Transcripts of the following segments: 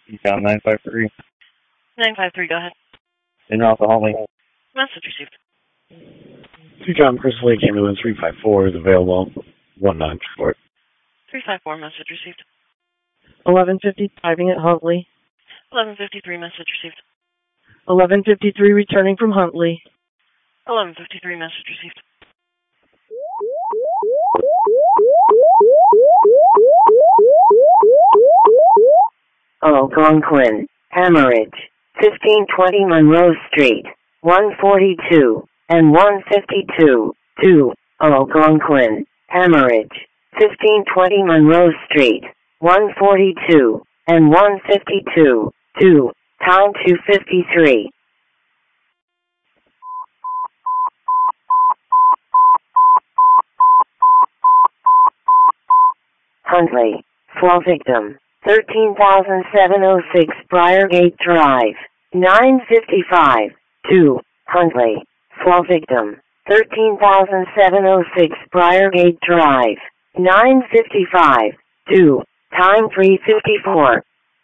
Econ 953. 953, go ahead. En route to Huntley. Message received. Econ Crystal Lake Ambulance 354 is available. 194. 354, message received. 1150 driving at Huntley. 1153, message received. 1153 returning from Huntley. 1153, message received. Algonquin, Hemorrhage, 1520 Monroe Street, 142 and 152, 2, Algonquin, Hemorrhage, 1520 Monroe Street, 142 and 152, 2, time 2:53. Huntley, fall victim, 13,706 Briargate Drive, 955, 2, Huntley, fall victim, 13,706 Briargate Drive, 955, 2, time 3:54.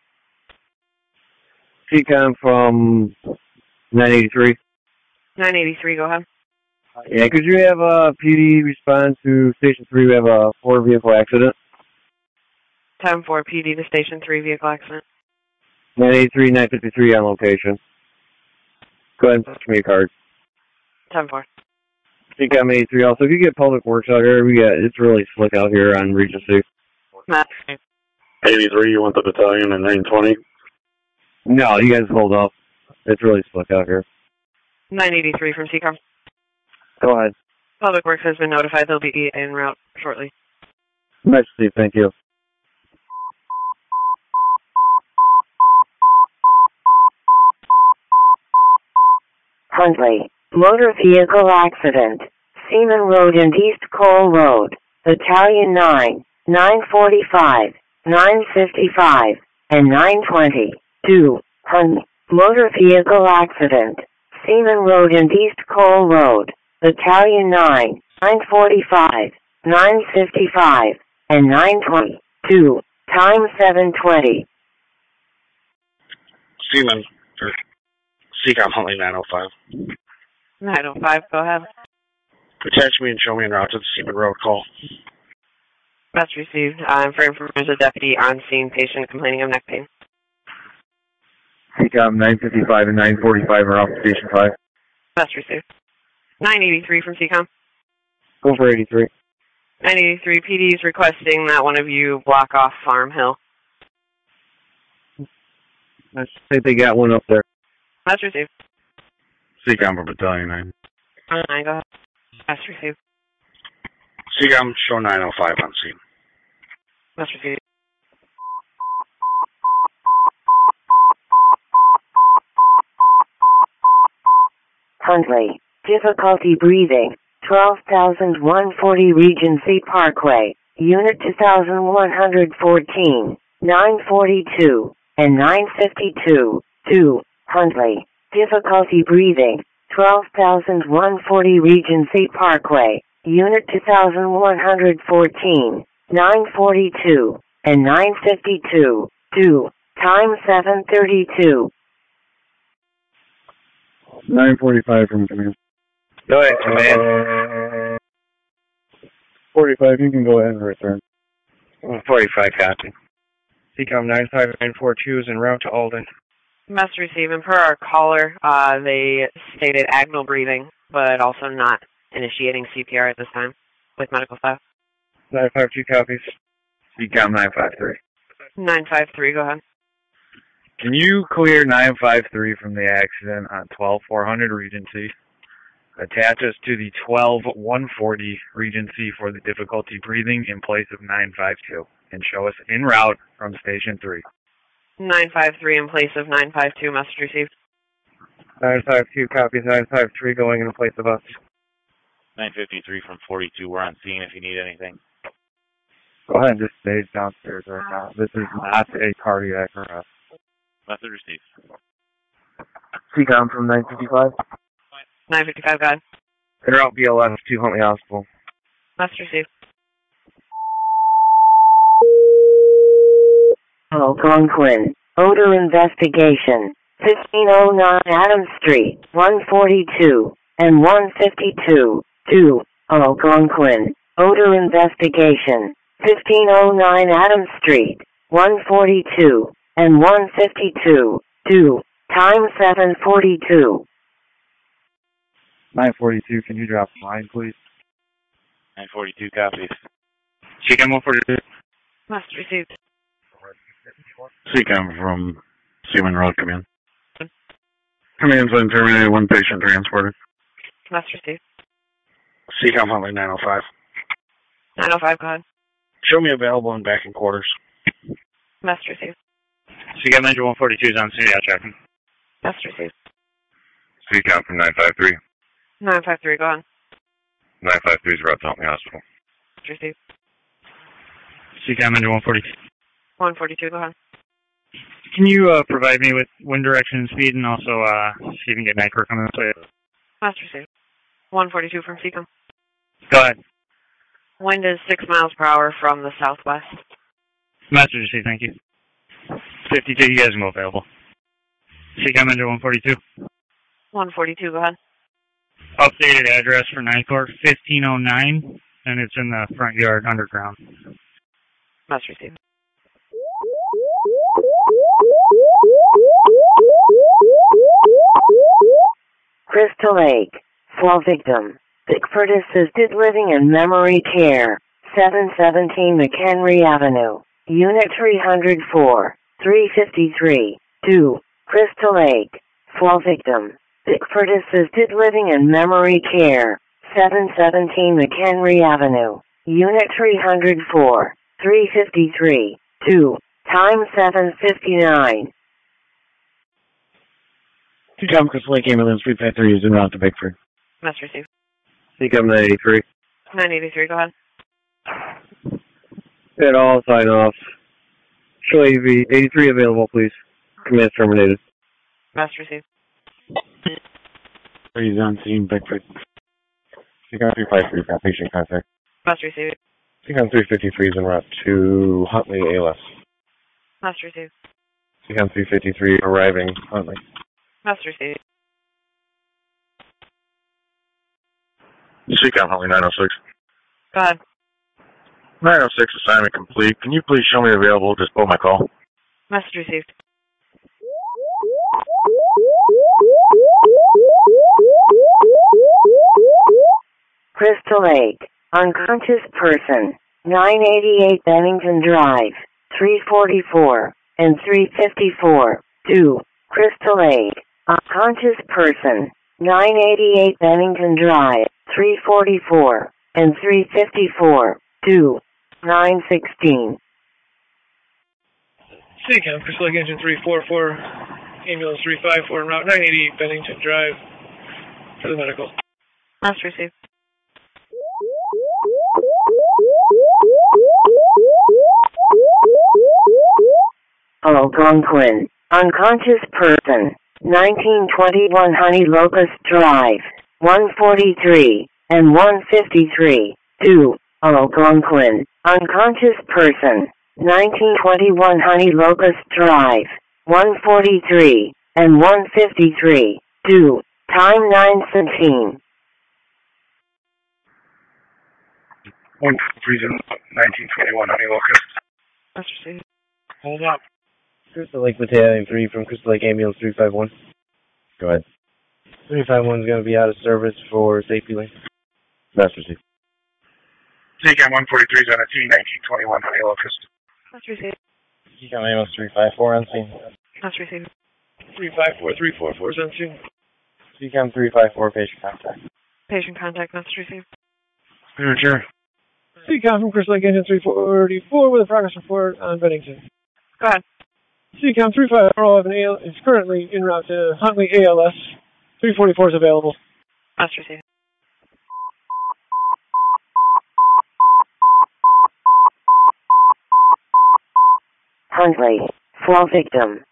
Econ from 983. 983, go ahead. Yeah, could you have a PD respond to Station 3? We have a 4-vehicle accident. 10-4 PD to Station 3, vehicle accident. 983, 953 on location. Go ahead and touch me a card. 10-4. Econ 83 also. If you get Public Works out here, it's really slick out here on Regency. 83, you want the battalion in 920? No, you guys hold up. It's really slick out here. 983 from CCOM. Go ahead. Public Works has been notified they'll be en route shortly. Nice to see you. Thank you. Huntley, motor vehicle accident, Seaman Road and East Cole Road, Battalion 9, 945, 955, and 920, 2, Huntley, motor vehicle accident, Seaman Road and East Cole Road, Battalion 9, 945, 955, and 920, 2, time 7:20. Seaman, or CCOM Huntley 905. 905, go ahead. Attach me and show me en route to the Seaman Road call. That's received. For information, a deputy on scene, patient complaining of neck pain. CCOM 955 and 945 are off Station 5. That's received. 983 from CCOM. Go for 83. 983 PD is requesting that one of you block off Farm Hill. I think they got one up there. That's received. CCOM for Battalion 9. 9, go ahead. That's received. CCOM, show 905 on scene. That's received. Huntley, difficulty breathing, 12,140 Regency Parkway, Unit 2114, 942, and 952, 2, Huntley, difficulty breathing, 12,140 Regency Parkway, Unit 2114, 942, and 952, 2, time 7:32. 945 from command. Go ahead, command. 45, you can go ahead and return. 45, copy. CCOM 95942 is en route to Alden. Must receive, and per our caller, they stated agonal breathing, but also not initiating CPR at this time with medical staff. 952 copies. CCOM 953. 953, go ahead. Can you clear 953 from the accident on 12400 Regency? Attach us to the 12140 Regency for the difficulty breathing in place of 952, and show us en route from Station 3. 953 in place of 952, message received. 952 copies, 953 going in place of us. 953 from 42, we're on scene if you need anything. Go ahead and just stay downstairs right now. This is not a cardiac arrest. Message received. CCOM from 955. 955, go ahead. En route BLS to Huntley Hospital. Message received. Algonquin, Odor investigation. 1509 Adams Street, 142 and 152. 2. Algonquin. Odor investigation. 1509 Adams Street, 142 and 152. 2. Time 7:42. 942, can you drop a line, please? 942 copies. CCAM 142. Must received. CCAM from Seaman Road, come in. Command's been terminated, one patient transported. Must received. CCAM Huntley 905. 905, go ahead. Show me available and back in quarters. Must received. CCAM Engine 142 is on scene, checking. Must received. CCAM from 953. 953, go ahead. 953 is route to Huntley Hospital. Must received. CCAM Engine 142. 142, go ahead. Can you provide me with wind direction and speed, and also see if you can get NICOR coming this way? Must received. 142 from CCAM. Go ahead. Wind is 6 miles per hour from the southwest. Master received, thank you. 52, you guys can go available. CCAM Engine 142. 142, go ahead. Updated address for NICOR, 1509, and it's in the front yard underground. Must receive. Crystal Lake. Fall victim. Bickford Assisted Living and Memory Care. 717 McHenry Avenue. Unit 304. 353. 2. Crystal Lake. Fall victim. Bickford Assisted Living and Memory Care. 717 McHenry Avenue. Unit 304. 353. 2. Time 7:59. CCAM Crystal Lake Ambulance 353 is en route to Bickford. Must receive. CCAM 983. 983, go ahead. Hit all, sign off. Show AV 83 available, please. Command terminated. Must receive. He's on scene, Bickford. CCAM 353, got patient contact. Must receive. CCAM 353 is en route to Huntley ALS. Must receive. CCAM 353 arriving Huntley. Must receive. CCAM Huntley 906. Go ahead. 906 assignment complete. Can you please show me available? Just pull my call. Must received. Crystal Lake. Unconscious person. 988 Bennington Drive. 344 and 354. 2. Crystal Lake. Unconscious person. 988 Bennington Drive. 344 and 354. 2. 916. CCAM, Crystal Lake Engine 344, Ambulance 354, en route 988 Bennington Drive for the medical. Must receive. Algonquin. Unconscious person. 1921 Honey Locust Drive. 143 and 153. 2. Algonquin. Unconscious person. 1921 Honey Locust Drive. 143 and 153. 2. Time 9:17. 1921 Honey Locust. Must receive. Hold up. Crystal Lake Battalion 3 from Crystal Lake Ambulance 351. Go ahead. 351 is going to be out of service for safety lane. Master received. CCAM 143 is on a T1921 Honey Locust. Must receive. CCAM Ambulance 354 on scene. Must receive. 354, 344 is on scene. CCAM 354 patient contact. Patient contact must receive. Sure. CCAM from Crystal Lake Engine 344 with a progress report on Bennington. Go ahead. CCAM 354 is currently en route to Huntley ALS. 344 is available. Must receive. Huntley. Fall victim.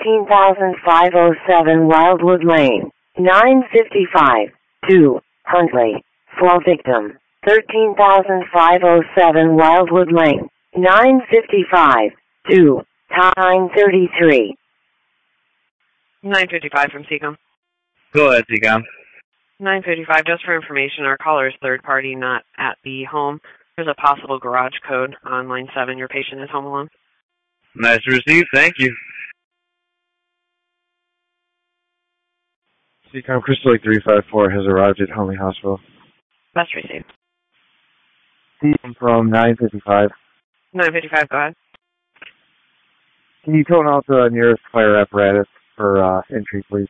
13,507 Wildwood Lane. 955. 2. Huntley. Fall victim. 13,507 Wildwood Lane. 955. 2. Time 33. 955 from Seacom. Go ahead, Seacom. 955, just for information, our caller is third party, not at the home. There's a possible garage code on line 7. Your patient is home alone. Nice to receive. Thank you. Seacom Crystal Lake 354 has arrived at Huntley Hospital. Best received. Seacom from 955. 955, go ahead. Can you tone out the nearest fire apparatus for entry, please?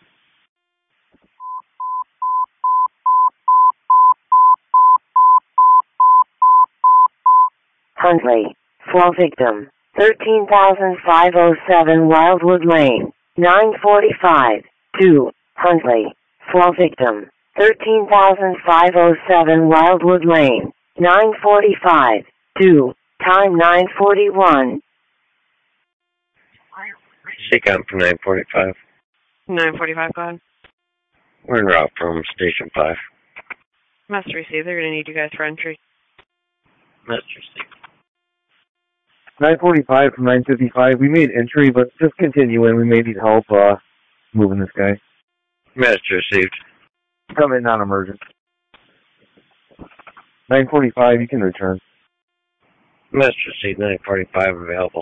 Huntley. Fall victim. 13,507 Wildwood Lane. 945. 2. Huntley. Fall victim. 13,507 Wildwood Lane. 945. 2. Time 941. Seacom from 945. 945, go ahead. We're en route from Station 5. Must receive. They're going to need you guys for entry. Must receive. 945 from 955. We made entry, but just continue in. We may need help moving this guy. Message received. Come in non-emergent. 945, you can return. Message received. 945 available.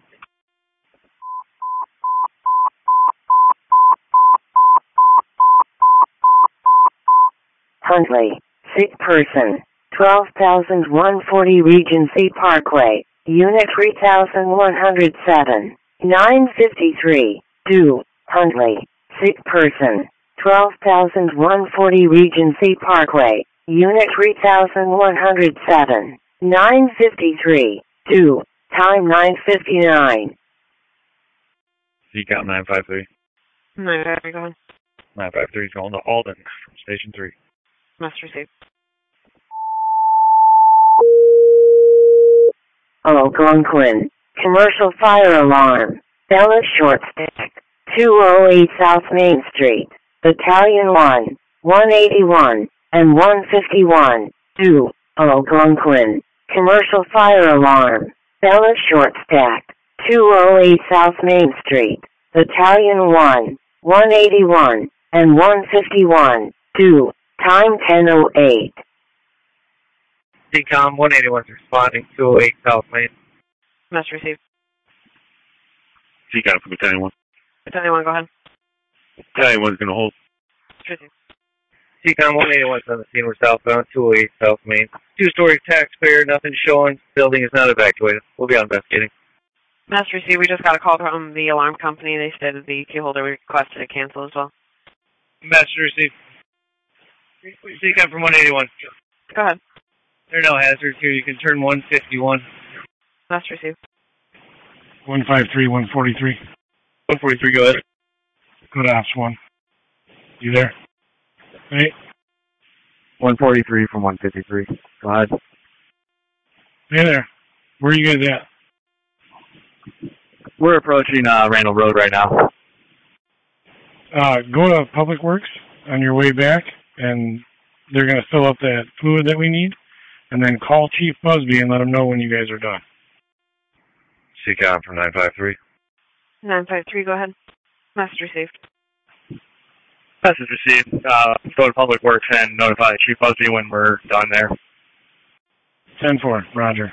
Huntley. Sick person. 12,140 Regency Parkway. Unit 3107. 953. 2. Huntley. Sick person. 12,140 Regency Parkway. Unit 3107. 953. 2. Time 959. Seacom 953. 953, go ahead. 953 is going to Alden from Station 3. Must receive. Algonquin. Commercial fire alarm. Bella Short Stick. 208 South Main Street. Battalion 1. 181 and 151. 2. Algonquin. Commercial fire alarm. Bella Short Stack. 208 South Main Street. Battalion 1. 181 and 151. 2. Time 10:08. Seacom 181 responding 208 South Main. Must receive. Seacom from Battalion 1. Battalion 1, go ahead. Battalion 1's going to hold. Must receive. Seacom 181 on the scene. We're southbound 208 South Main. Two-story taxpayer, nothing showing. Building is not evacuated. We'll be on investigating. Must receive. We just got a call from the alarm company. They said that the key holder requested to cancel as well. Message received. Seacom from 181. Go ahead. There are no hazards here. You can turn 151. Must receive. 153, 143. 143, go ahead. Go to Ops 1. You there? Hey. 143 from 153. Go ahead. Hey there. Where are you guys at? We're approaching Randall Road right now. Go to Public Works on your way back, and they're going to fill up that fluid that we need, and then call Chief Busby and let him know when you guys are done. Seacom from 953. 953, go ahead. Message received. Message received. Go to Public Works and notify Chief Busby when we're done there. 10-4, Roger.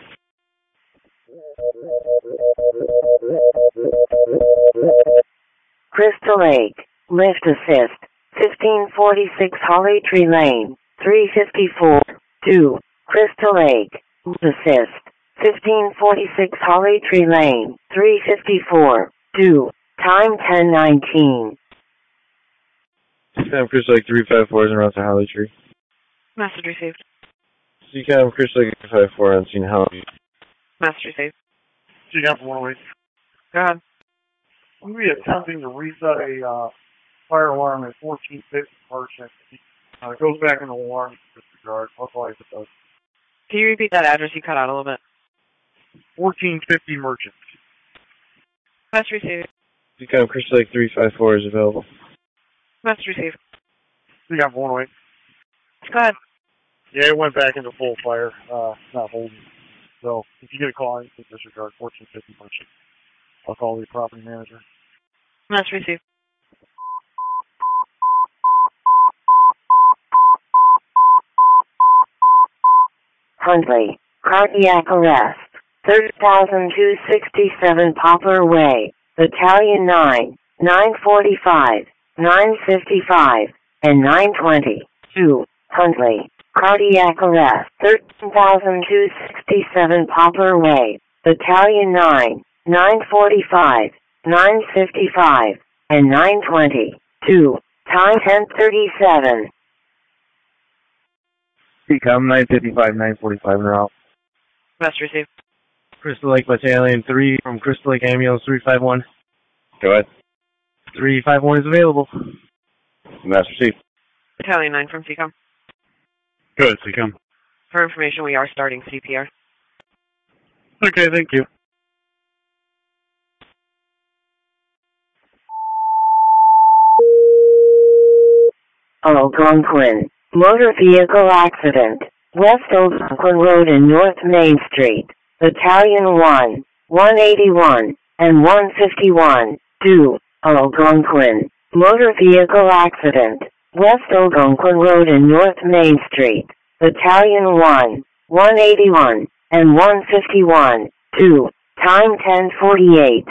Crystal Lake. Lift assist. 1546 Holly Tree Lane. 354. 2. Crystal Lake. Lift assist. 1546 Holly Tree Lane. 354. 2. Time 10:19. Seacom Crystal Lake 354 is en route to Holly Tree. Message received. Seacom Crystal Lake 354 on scene Holly. Message received. Seacom from 108. Go ahead. We'll be attempting to reset a fire alarm at 1450 Merchant. It goes back in the alarm disregard. Otherwise it does. Can you repeat that address? You cut out a little bit. 1450 Merchant. Message received. Seacom Crystal Lake 354 is available. Message received. Seacom from 108. Go ahead. Yeah, it went back into full fire. Not holding. So if you get a call, you can disregard 1450 Merchant. I'll call the property manager. Must receive. Huntley, cardiac arrest. 30,267 Poplar Way, Battalion 9, 945, 955, and 920. 2. Huntley, cardiac arrest. 13,267 Poplar Way, Battalion 9, 945, 955, and 920. 2. Time 10:37. CCOM 955, 945 en route. Must receive. Crystal Lake Battalion 3 from Crystal Lake Ambulance 351. Go ahead. 351 is available. Master C. Battalion 9 from CCOM. Go ahead, CCOM. For information, we are starting CPR. Okay, thank you. Algonquin, motor vehicle accident, West Algonquin Road and North Main Street, Battalion 1, 181, and 151. 2. Algonquin, motor vehicle accident, West Algonquin Road and North Main Street, Battalion 1, 181, and 151. 2. Time 10:48.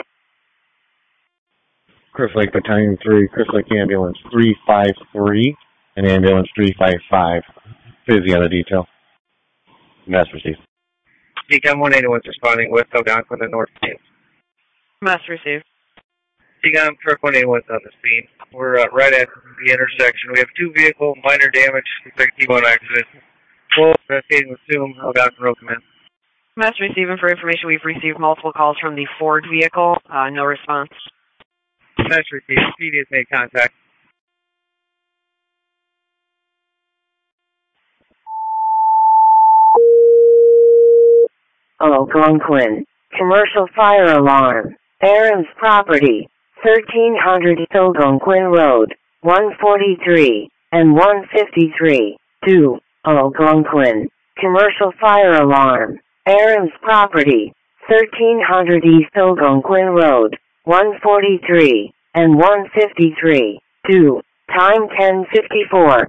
Crystal Lake Battalion 3, Crystal Lake Ambulance 353, and Ambulance 355. Busy on the detail. Master receive. CCOM 181 responding West Algonquin and North Main. Must receive. CCOM Truck 181 on the scene. We're right at the intersection. We have two vehicles, minor damage, expect T1 accident. Full investigating with Zoom, Algonquin Road Command. Must receive. And for information, we've received multiple calls from the Ford vehicle. No response. Master receive. PD has made contact. Algonquin, commercial fire alarm, Aaron's property, 1300 Algonquin Road, 143, and 153. 2. Algonquin, commercial fire alarm, Aaron's property, 1300 East Algonquin Road, 143, and 153. 2. Time 10:54.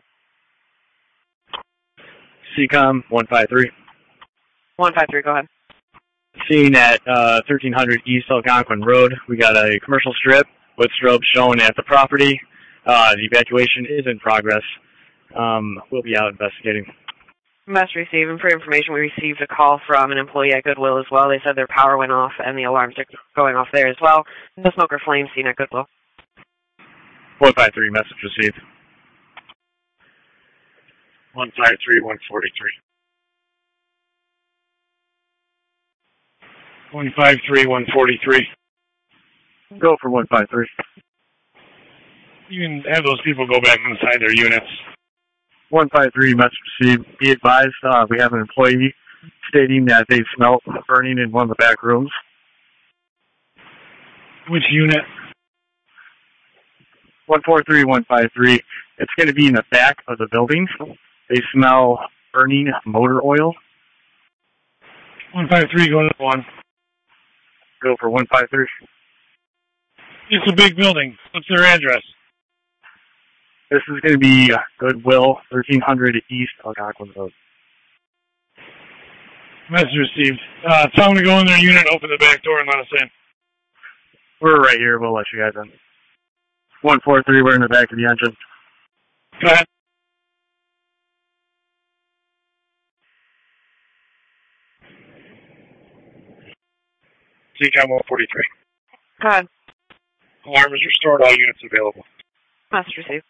CCOM 153. 153, go ahead. Scene at 1300 East Algonquin Road. We got a commercial strip with strobes shown at the property. The evacuation is in progress. We'll be out investigating. Must receive. And for information, we received a call from an employee at Goodwill as well. They said their power went off and the alarms are going off there as well. No smoke or flame seen at Goodwill. 153, message received. 153, 143. 153, 143. Go for 153. You can have those people go back inside their units. 153, message received. Be advised, we have an employee stating that they smelled burning in one of the back rooms. Which unit? 143, 153. It's going to be in the back of the building. They smell burning motor oil. 153, go to 1. Go for 153. It's a big building. What's their address? This is going to be Goodwill, 1300 East Algonquin Road. Message received. Tell them to go in their unit, open the back door, and let us in. We're right here. We'll let you guys in. 143, we're in the back of the engine. Go ahead. CCOM 143. Go ahead. Alarm is restored. All units available. Must receive.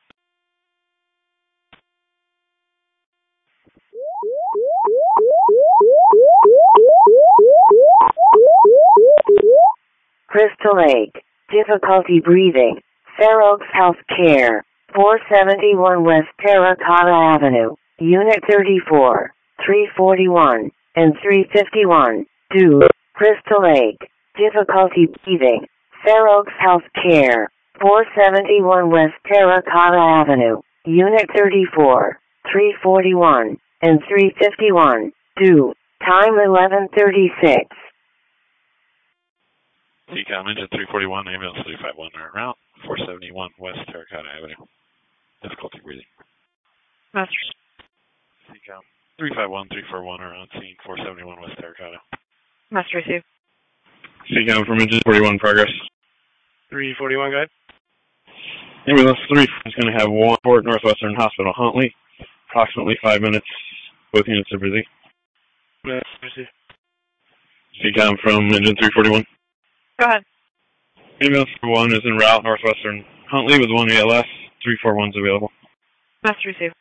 Crystal Lake, difficulty breathing, Fair Oaks Health Care, 471 West Terracotta Avenue, Unit 34, 341, and 351. 2. Crystal Lake, difficulty breathing, Fair Oaks Health Care, 471 West Terracotta Avenue, Unit 34, 341, and 351. 2. Time 11:36. CCOM engine 341, ambulance 351 are en route, 471 West Terracotta Avenue. Difficulty breathing. Master. CCOM 351, 341 are on scene, 471 West Terracotta. Master receive. CCOM from engine 41 progress. 341, go ahead. Ambulance 3 is going to have one Fort Northwestern Hospital Huntley. Approximately 5 minutes. Both units are busy. Master. CCOM from engine 341. Go ahead. Ambulance 1 is en route Northwestern Huntley with 1 ALS. 341's available. Master receive.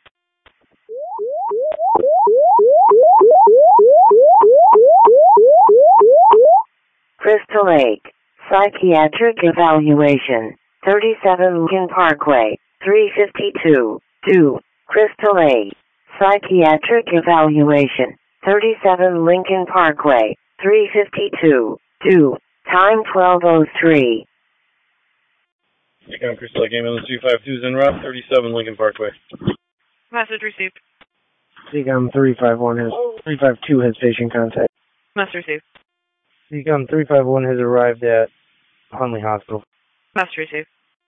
Crystal Lake, psychiatric evaluation, 37 Lincoln Parkway, 352, 2, Crystal Lake, psychiatric evaluation, 37 Lincoln Parkway, 352, 2, time 12:03. CCOM Crystal Lake ambulance 252 is en route, 37 Lincoln Parkway. Message received. CCOM 352 has patient contact. Message received. CCOM 351 has arrived at Huntley Hospital. Message received.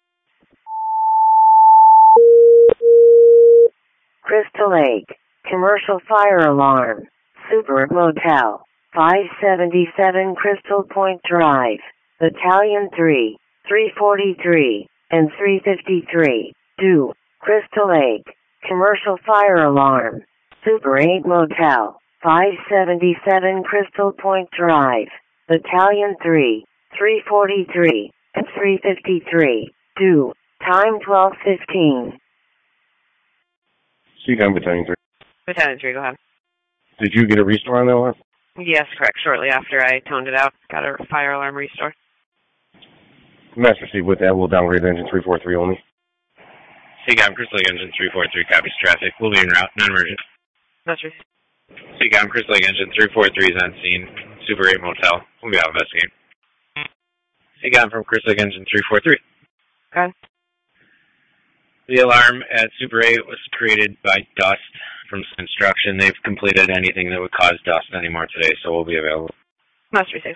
Crystal Lake, commercial fire alarm, Super Motel, 577 Crystal Point Drive, Battalion 3, 343, and 353, 2, Crystal Lake, commercial fire alarm, Super 8 Motel, 577 Crystal Point Drive, Battalion 3, 343, and 353, 2, time 12:15. CCOM Battalion 3. Battalion 3, go ahead. Did you get a restore on that one? Yes, correct. Shortly after I toned it out, got a fire alarm restore. Master C, with that, we'll downgrade engine 343 only. CCOM Crystal Lake engine 343 copies traffic. We'll be en route, non-emergent. Master. CCOM Crystal Lake engine 343 is on scene. Super 8 Motel. We'll be out investigating. CCOM from Crystal Lake engine 343. Okay. The alarm at Super 8 was created by dust from construction. They've completed anything that would cause dust anymore today, so we'll be available. Must receive.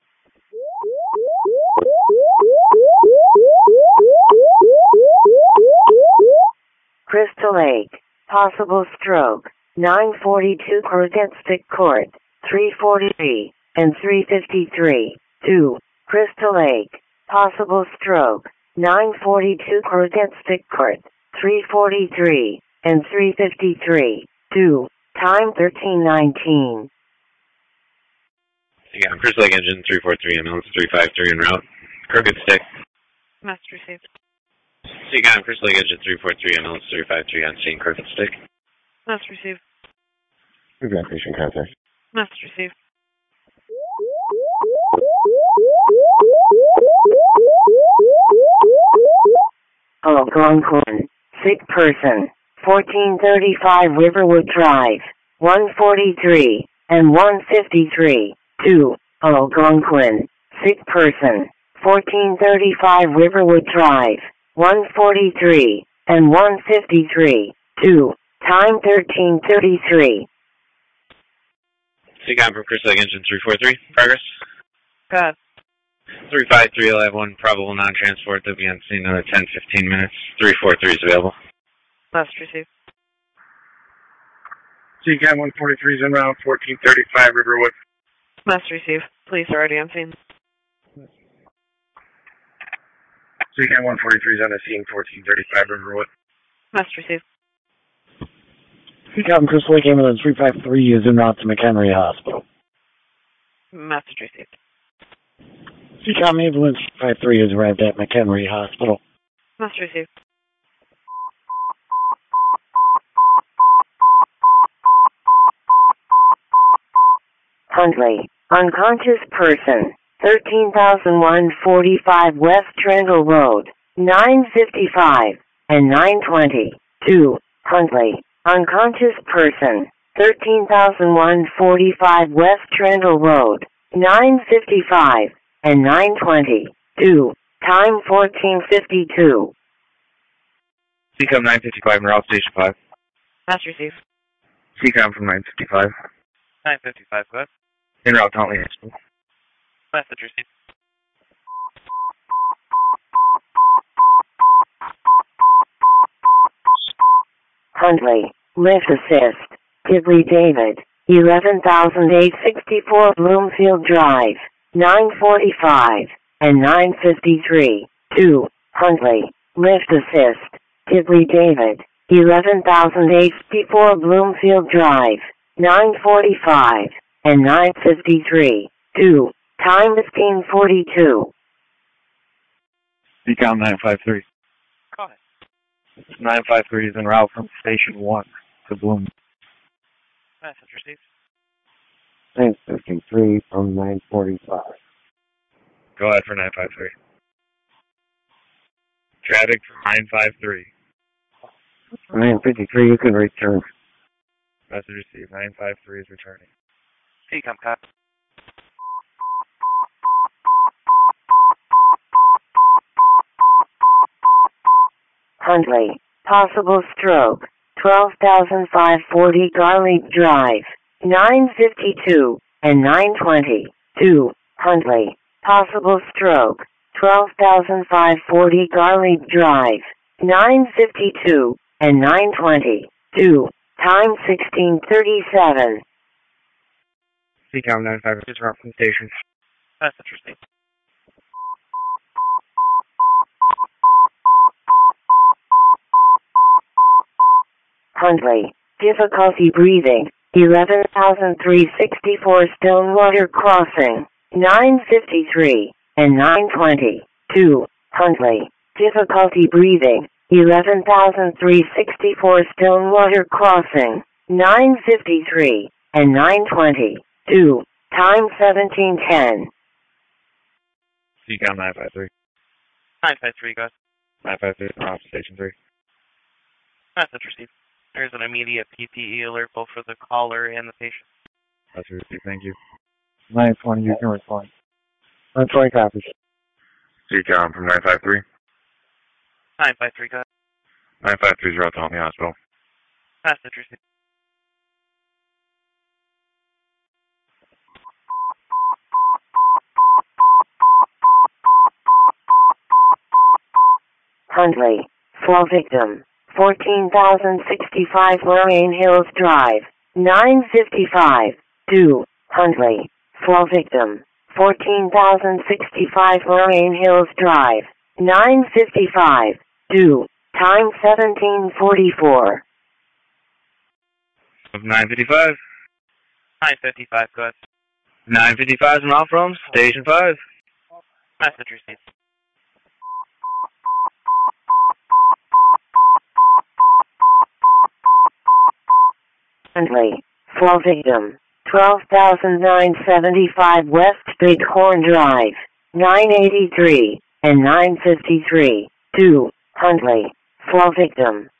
Crystal Lake, possible stroke, 942 Kurgansk Court, 343, and 353, 2, Crystal Lake, possible stroke, 942 Kurgansk Court, 343, and 353, 2, time 13:19. CCOM Crystal Lake engine 343, ambulance 353 en route. Crooked stick. Must receive. CCOM Crystal Lake engine 343, ambulance 353 on scene. Crooked stick. Must receive. We've got patient contact. Must receive. Algonquin, sick person, 1435 Riverwood Drive, 143 and 153, 2, Algonquin, sick person, 1435 Riverwood Drive, 143 and 153, 2, time 13:33. CCOM from Crystal Lake engine 343, progress. Go ahead. 353 will have one probable non-transport. They'll be on scene in another 10-15 minutes. 343 is available. Must receive. CCOM 143 is en route, 1435 Riverwood. Must receive. Police are already on scene. CCOM 143 is on the scene, 1435 Riverwood. Must receive. CCOM Crystal Lake ambulance 353 is en route to McHenry Hospital. Message received. CCOM ambulance 353 has arrived at McHenry Hospital. Must receive. Huntley, unconscious person, 13,145 West Trendle Road, 955 and 920, 2, Huntley, unconscious person, 13,145 West Trendle Road, 955 and 920, 2, time 14:52. CCOM 955 en route station 5. Must receive. CCOM from 955. 955, go ahead. En route to Huntley Hospital. Message received. Huntley, lift assist. Dibley David, 11,864 Bloomfield Drive, 945 and 953. 2. Huntley, lift assist. Dibley David, 11,864 Bloomfield Drive, 945 and 953. 2. Time 1542. Decom 953. Go ahead. 953 is en route from Station 1 to Bloom. Message received. 953 from 945. Go ahead for 953. Traffic for 953. 953, you can return. Message received. 953 is returning. Decom cop. Huntley, possible stroke, 12,540 Garlic Drive, 952 and 920. 2. Huntley, possible stroke, 12,540 Garlic Drive, 952 and 920. 2. Time 1637. Decom 953 is en route from station. Message received. Huntley, difficulty breathing, 11,364 Stonewater Crossing, 953 and 920. 2. Huntley, difficulty breathing, 11,364 Stonewater Crossing, 953 and 920. 2. Time 1710. Decom 953. 953, guys. 953 is en route to Station 3. Message received. There's an immediate PPE alert both for the caller and the patient. Message received. Thank you. 920, you can respond. 920 copies. Decom from 953. 953, guys. 953 is route to Huntley Hospital. Message received. Huntley, fall victim, 14,065 Lorraine Hills Drive, 955. 2. Huntley, fall victim, 14,065 Lorraine Hills Drive, 955. 2. Time 1744. Of 955. 955, go ahead. 955 is en route from Station 5. Message received. Huntley, fall victim, 12,975 West Bighorn Drive, 983 and 953. 2. Huntley, fall victim,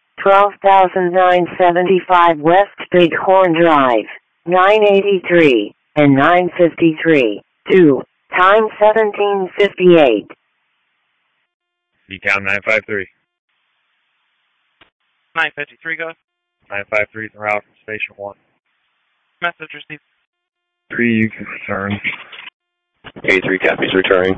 12,975 West Bighorn Drive, 983 and 953. 2. Time 1758. Decom 953. 953, go ahead. 953 is en route from Station 1. Message received. 3, you can return. A3 copies returning.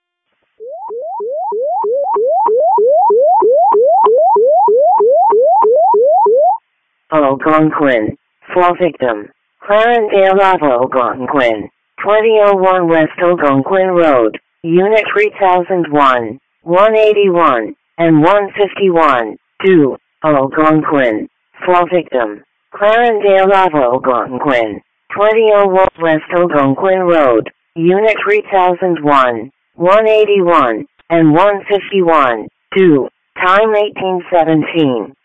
Algonquin, fall victim, Clarendale Ave Algonquin, 2001 West Algonquin Road, Unit 3001, 181 and 151. 2. Algonquin, fall victim, Clarendale Ave Algonquin, 2001 West Algonquin Road, Unit 3001, 181 and 151. 2. Time 1817.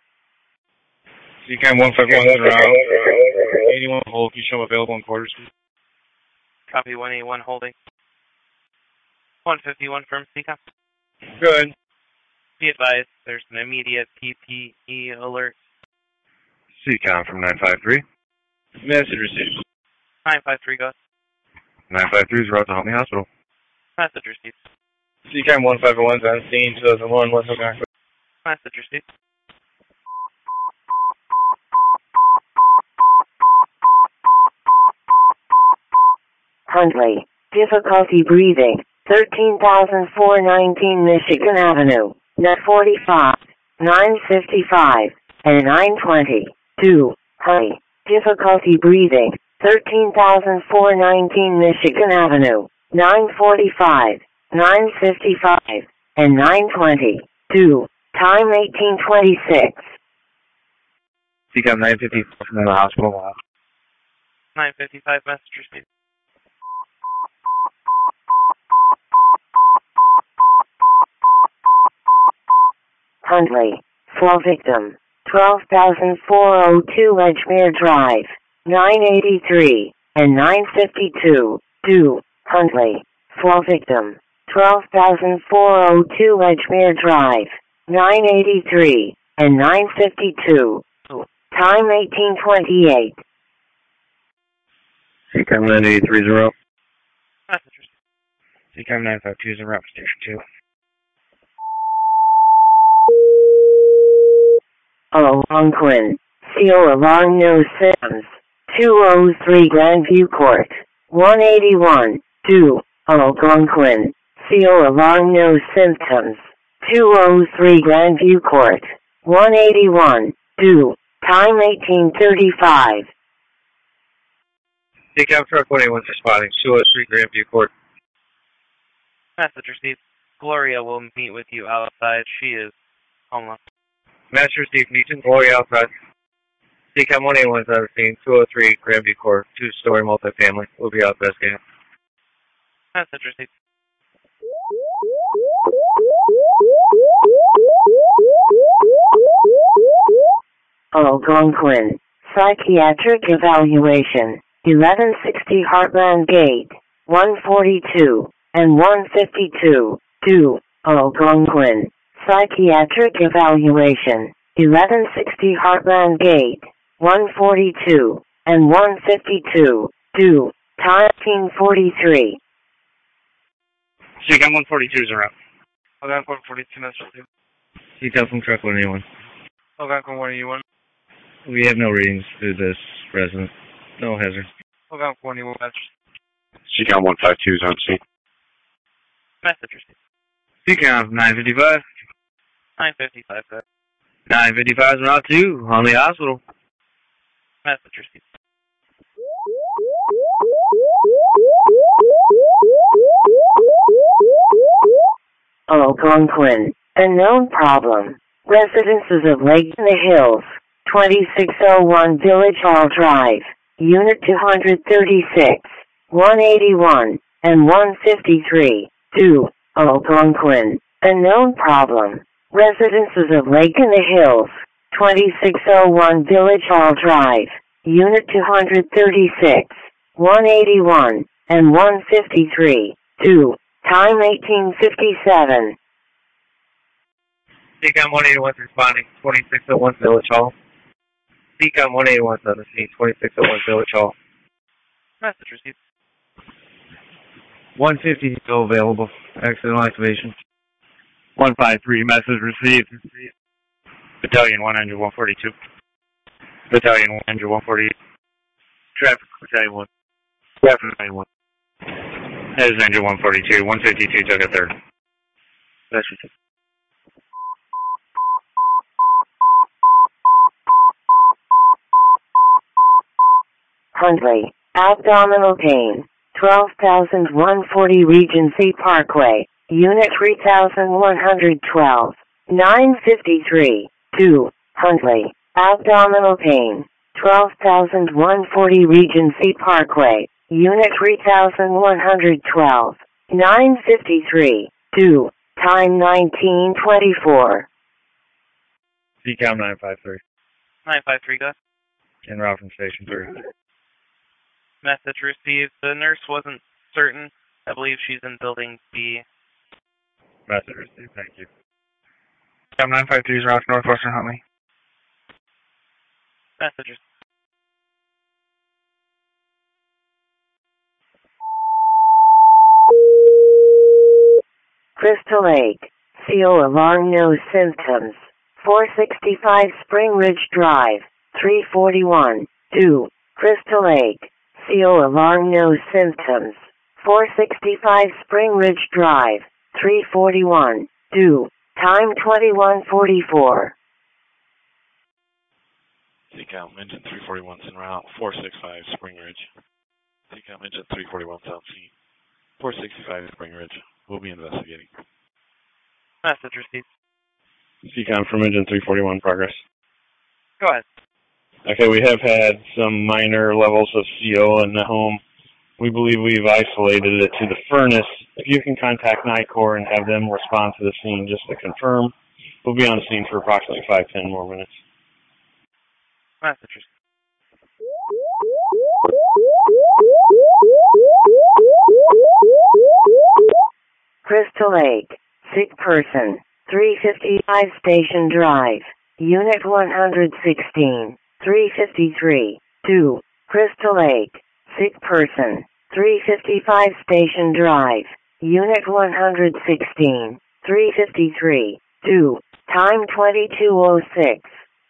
Decom 151 is route. 81 hold. Can you show available in quarters? Copy 181 holding. 151 firm Decom. Good. Be advised, there's an immediate PPE alert. Decom from 953. Message received. 953, go. 953 is route to Huntley Hospital. Message received. Decom 151 is on scene, 2001 West Algonquin. Message received. Huntley, difficulty breathing, 13,419 Michigan Avenue, net 45, 955 and 9:20. 2. Honey. Difficulty breathing. 13,419 Michigan Avenue. 9:45, 9:55, and 9:20. 2. Time 18:26. CCOM 950 from the hospital. 955 message received. Huntley. Flow victim. 12,402 Edgemere Drive. 983 and 952. 2. Huntley. Flow victim. 12,402 Edgemere Drive. 983 and 952. Time 18:28. CCOM 9830. Message received. CCOM 9520 for Station 2. Algonquin. CO alarm no Sims. 203 Grandview Court. 181. 2. Algonquin. CO alarm no symptoms. 203 Grandview Court. 181. 2. Time 18:35. CCOM Truck 181 responding. 203 Grandview Court. Message received. Gloria will meet with you outside. She is homeless. Master Steve Neeson, Gloria outside. CCOM 181 is on the scene. 203 Grandview Court. 2-story multifamily. We'll be out best game. Message received. Algonquin. Psychiatric evaluation. 1160 Heartland Gate. 142 and 152. 2. Algonquin. Psychiatric evaluation. 1160 Heartland Gate. 142 and 152. 2. Time 18:43. CCOM 142 is around. Algonquin 142 message received. Detail from Truck 181. Algonquin 181. We have no readings through this resident. No hazard. Algonquin 181 message. CCOM 152 is on scene. Message received. CCOM 955. 955 sir. 955 is Route 2 on the hospital. Message received. Algonquin. Unknown problem. Residences of Lake in the Hills. 2601 Village Hall Drive. Unit 236. 181 and 153. 2. Algonquin. Unknown problem. Residences of Lake in the Hills. 2601 Village Hall Drive. Unit 236. 181 and 153. 2. Time 18:57. CCOM 181 is responding. 2601 Village Hall. CCOM 181 is on the scene. 2601 Village Hall. Message received. 150 still available. Accidental activation. 153 message received. Battalion 100 142. Battalion 100 148. Traffic Battalion 1. Traffic Battalion 1. That is engine 142. 152 took a third. That's received. Huntley. Abdominal pain. 12,140 Regency Parkway. Unit 3112. 953. 2. Huntley. Abdominal pain. 12,140 Regency Parkway. Unit 3112. 953. 2. Time 19:24. CCOM 953. 953 go. En route from Station 3. Message received. The nurse wasn't certain. I believe she's in Building B. Message received. Thank you. CCOM 953 is route to Northwestern Huntley. Message received. Crystal Lake. CO alarm no symptoms. 465 Spring Ridge Drive. 341. 2. Crystal Lake. CO alarm no symptoms. 465 Spring Ridge Drive. 341. 2. Time 21:44. Seacom engine 341's en route, 465 Spring Ridge. Seacom engine 341 South Sea, 465 Spring Ridge. We'll be investigating. Message received. Seacom from engine 341 progress. Go ahead. Okay, we have had some minor levels of CO in the home. We believe we've isolated it to the furnace. If you can contact NICOR and have them respond to the scene just to confirm, we'll be on scene for approximately 5-10 more minutes. Message received. Crystal Lake, sick person, 355 Station Drive, Unit 116, 353, 2, Crystal Lake, sick person, 355 Station Drive, Unit 116, 353, 2, time 22:06.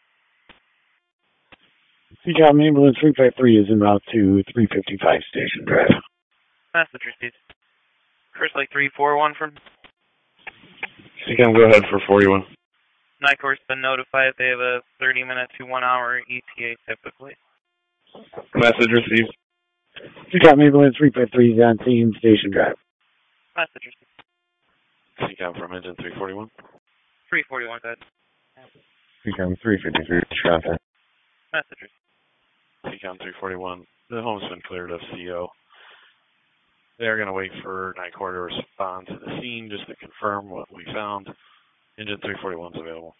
Seacom ambulance 353 is en route to 355 Station Drive. Message received. Crystal Lake 341 from Seacom, go ahead for 41. NICOR's been notified they have a 30-minute to 1-hour ETA typically. Message received. Seacom ambulance 353 is on scene, Station Drive. Message received. Seacom from engine 341. 341, go ahead. Seacom 353, contact. Message received. Seacom 341. The home's been cleared of CO. They're going to wait for NICOR to respond to the scene just to confirm what we found. Engine 341 is available.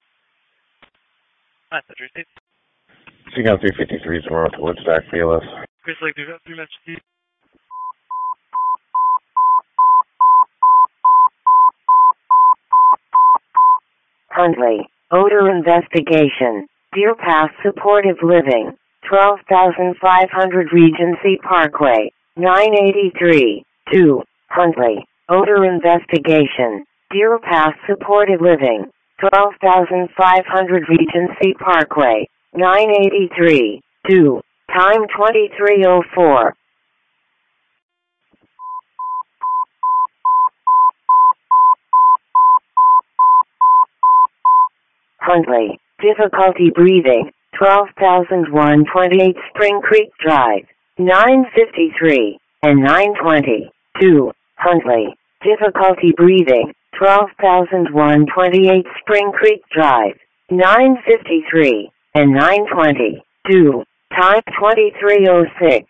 Message received. Seacom 353 is en route to Woodstock, PLS. Crystal Lake 353, message received. Huntley, odor investigation, Deer Path Supportive Living, 12,500 Regency Parkway, 983, 2, Huntley, odor investigation, Deer Path Supportive Living, 12,500 Regency Parkway, 983, 2, time 23:04. Huntley, difficulty breathing, 12,128 Spring Creek Drive, 953 and 920, 2, Huntley, difficulty breathing, 12,128 Spring Creek Drive, 953 and 920, 2, time 23:06.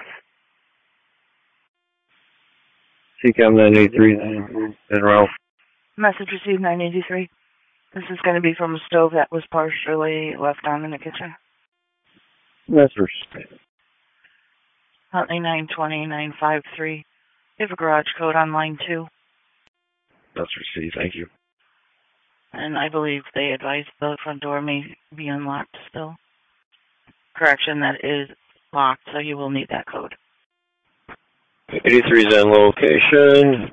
Seacom 983 en route. Message received 983. This is going to be from a stove that was partially left on in the kitchen. Message. Huntley 920 953. You have a garage code on line 2. That's received, thank you. And I believe they advised the front door may be unlocked still. Correction, that is locked, so you will need that code. 83 is in location.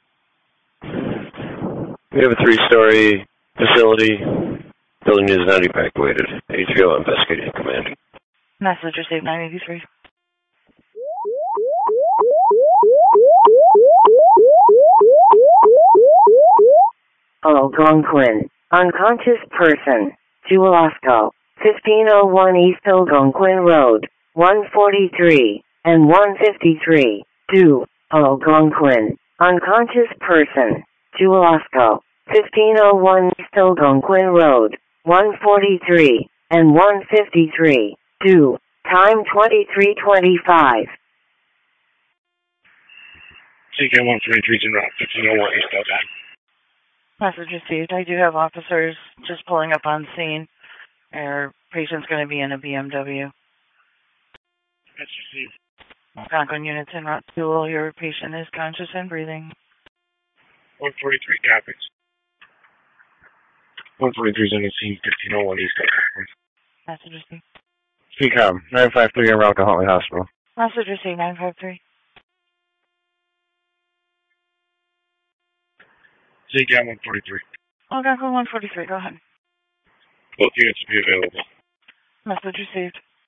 We have a 3-story facility. Building is not evacuated. HVO investigating command. Message received 983. Algonquin, unconscious person, Julasco, 1501 East Algonquin Road, 143 and 153, 2, Algonquin, unconscious person, Julasco, 1501 East Algonquin Road, 143 and 153, 2, time 23:25. Seacom 143 is en route, 1501 East Algonquin. Message received. I do have officers just pulling up on scene. Our patient's going to be in a BMW. That's received. Algonquin units en route to Louisville. Your patient is conscious and breathing. 143 copies. 143 is on the scene, 1501 East Algonquin. Message received. Seacom 953 en route to Huntley Hospital. Message received 953. Seacom 143. Algonquin 143, go ahead. Both units will be available. Message received.